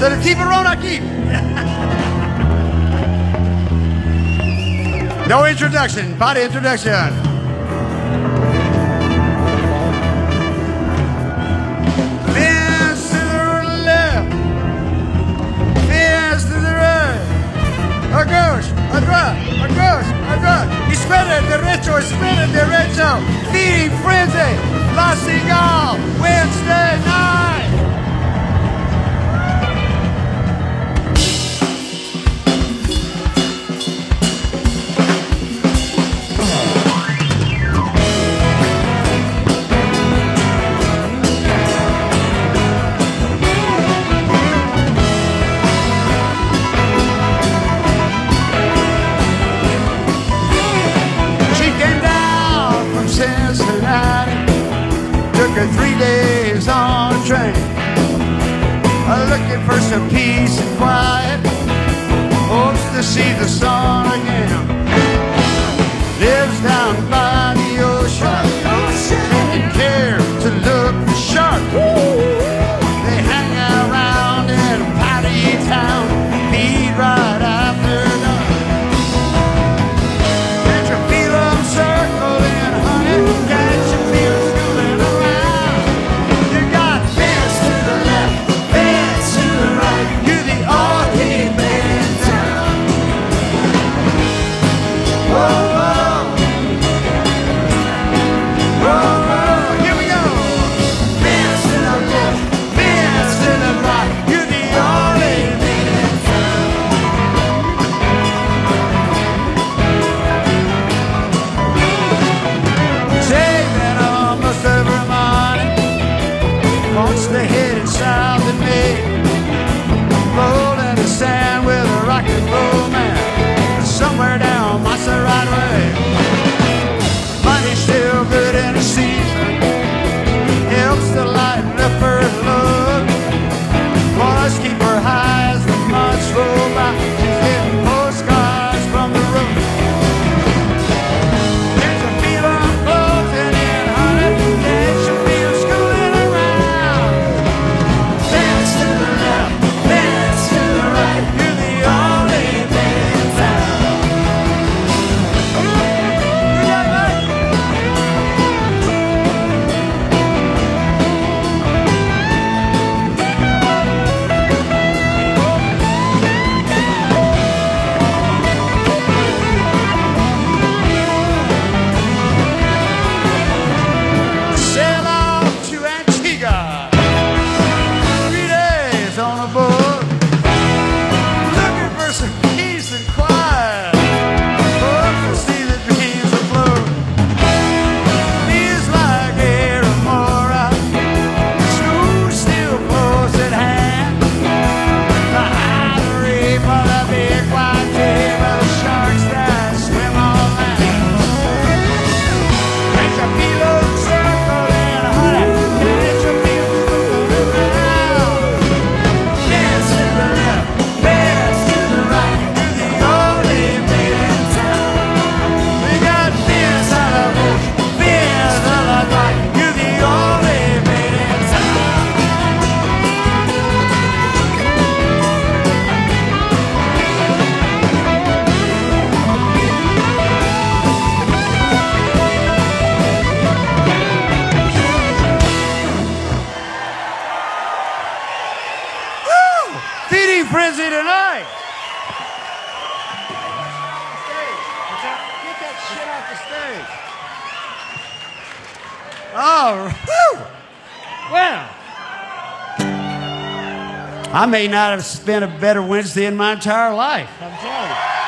Se el tiburón aquí. No introduction, body introduction. Fence to the left, fence to the right. A gauche, a droite, a gauche, a droite. Izquierda, derecho, izquierda, derecho. Feeding frenzy, La Cigale, Wednesday night. Took her 3 days on a train, looking for some peace and quiet, hopes to see the sun again. Lives down by the ocean, taking care to look for sharks. They hang around in a party town, feed right after dark. Can't you feel them circling, honey? Can't you feel schooling around? You got fence to the left, fence to the right. You're the only man in town. Whoa, whoa. Whoa, whoa. Here we go. Fence to the left, fence to the right. You're the only man in town. Saving almost every morning, wants to head south in May. Roll in the sand with a rock and roll man, somewhere down Maserati Way. Money's still good in the season, helps to lighten up her load. Boys keep her high as the months roll by. She's getting postcards from the road. Can't you feel them closing in, honey? Can't you feel schooling around? Fence to the left, fence to the right. You're the only man in town. You got it, mate? Sail off to Antigua, 3 days on a boat, looking for some peace and quiet, hopes to see the dreams afloat. Feels like Era Mora, school's still close at hand. The ivory for the big white table, the sharks that swim on land. Can't you feel them circling, honey? Can't you feel them moving around? Fence to the left, fence to the right. You're the only man in town. We got fence on the bush, fence on the right. You're the only man in town. Woo! Feeding frenzy tonight. Get that shit off the stage. Oh, whew. Well, I may not have spent a better Wednesday in my entire life. I'm telling you.